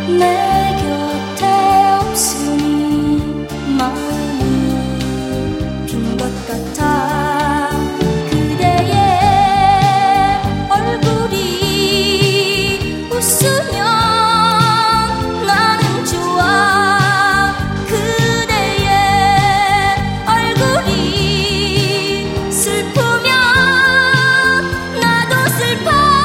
내 곁에 없으니 마음이 빈 것 같아. 그대의 얼굴이 웃으면 나는 좋아. 그대의 얼굴이 슬프면 나도 슬퍼.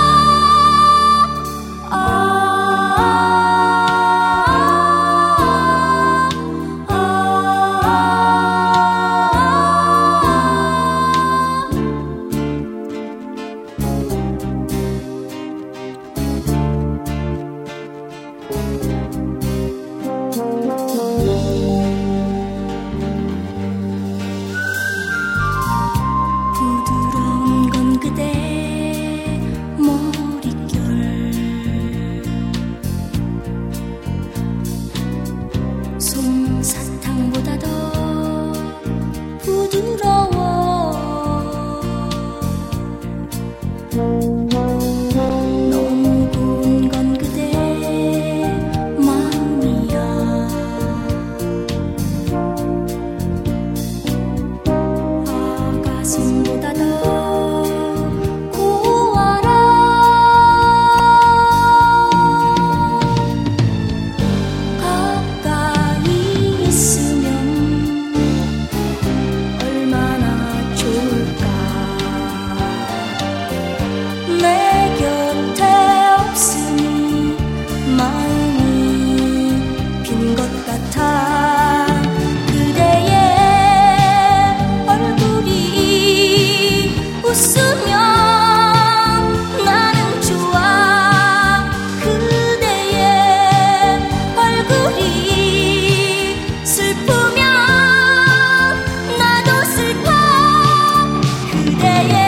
부드러운 건 그대 머릿결, 솜사탕보다 더 부드러워. 너무 고운 건 그대 마음이야. 가슴보다 더 고와라. 가까이 있으면 얼마나 좋을까. 내 곁에 없으니 마음이 빈 것 같아. 그대의 얼굴이 웃으면 나는 좋아. 그대의 얼굴이 슬프면 나도 슬퍼. 그대의